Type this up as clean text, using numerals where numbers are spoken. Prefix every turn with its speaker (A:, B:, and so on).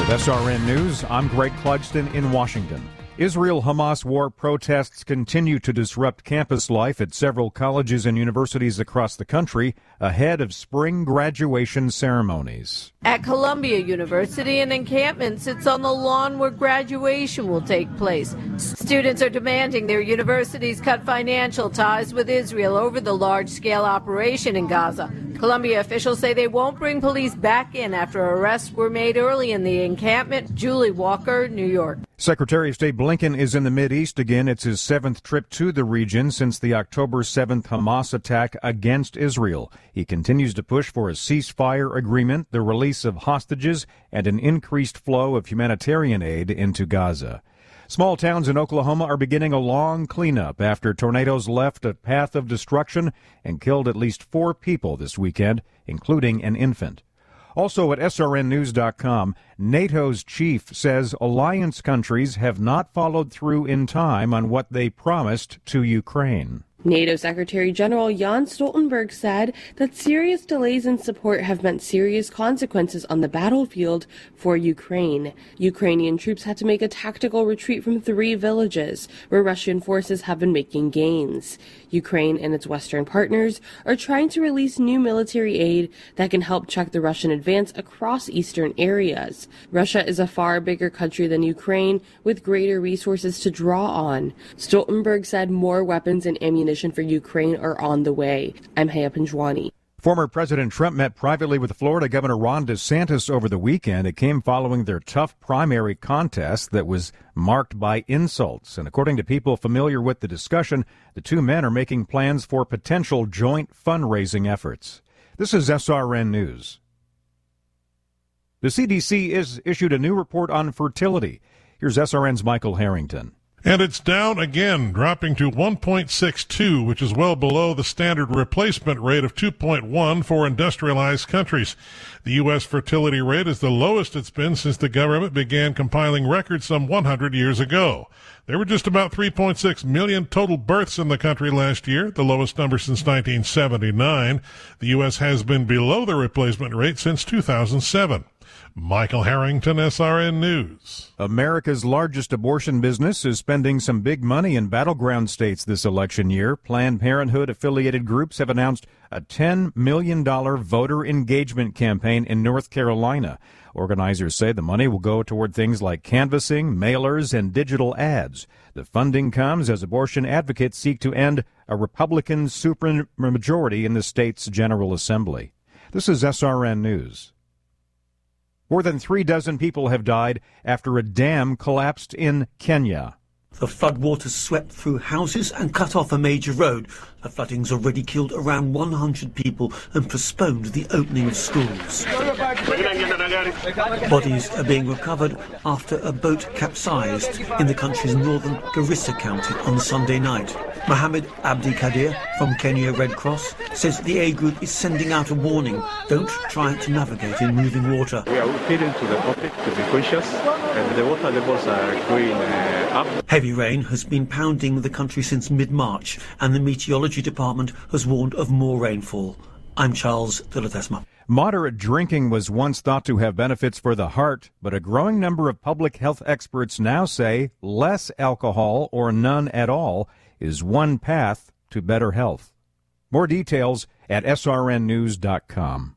A: With SRN News, I'm Greg Clugston in Washington. Israel-Hamas war protests continue to disrupt campus life at several colleges and universities across the country ahead of spring graduation ceremonies.
B: At Columbia University, an encampment sits on the lawn where graduation will take place. Students are demanding their universities cut financial ties with Israel over the large-scale operation in Gaza. Columbia officials say they won't bring police back in after arrests were made early in the encampment. Julie Walker, New York.
A: Secretary of State Blinken is in the Mideast again. It's his 7th trip to the region since the October 7th Hamas attack against Israel. He continues to push for a ceasefire agreement, the release of hostages, and an increased flow of humanitarian aid into Gaza. Small towns in Oklahoma are beginning a long cleanup after tornadoes left a path of destruction and killed at least 4 people this weekend, including an infant. Also at srnnews.com, NATO's chief says alliance countries have not followed through in time on what they promised to Ukraine.
C: NATO Secretary General Jens Stoltenberg said that serious delays in support have meant serious consequences on the battlefield for Ukraine. Ukrainian troops had to make a tactical retreat from 3 villages where Russian forces have been making gains. Ukraine and its Western partners are trying to release new military aid that can help check the Russian advance across eastern areas. Russia is a far bigger country than Ukraine with greater resources to draw on. Stoltenberg said more weapons and ammunition for Ukraine are on the way. I'm Haya Panjwani.
A: Former President Trump met privately with Florida Governor Ron DeSantis over the weekend. It came following their tough primary contest that was marked by insults. And according to people familiar with the discussion, the two men are making plans for potential joint fundraising efforts. This is SRN News. The CDC has issued a new report on fertility. Here's SRN's Michael Harrington.
D: And it's down again, dropping to 1.62, which is well below the standard replacement rate of 2.1 for industrialized countries. The U.S. fertility rate is the lowest it's been since the government began compiling records some 100 years ago. There were just about 3.6 million total births in the country last year, the lowest number since 1979. The U.S. has been below the replacement rate since 2007. Michael Harrington, SRN News.
A: America's largest abortion business is spending some big money in battleground states this election year. Planned Parenthood-affiliated groups have announced a $10 million voter engagement campaign in North Carolina. Organizers say the money will go toward things like canvassing, mailers, and digital ads. The funding comes as abortion advocates seek to end a Republican supermajority in the state's General Assembly. This is SRN News. More than 36 people have died after a dam collapsed in Kenya.
E: The floodwaters swept through houses and cut off a major road. The flooding's already killed around 100 people and postponed the opening of schools. Bodies are being recovered after a boat capsized in the country's northern Garissa County on Sunday night. Mohammed Abdi Kadir from Kenya Red Cross says the aid group is sending out a warning. Don't try to navigate in moving water.
F: We are appealing to the public to be cautious, and the water levels are going up.
E: Heavy rain has been pounding the country since mid-March, and the Meteorology Department has warned of more rainfall. I'm Charles de la Tesma.
A: Moderate drinking was once thought to have benefits for the heart, but a growing number of public health experts now say less alcohol or none at all is one path to better health. More details at srnnews.com.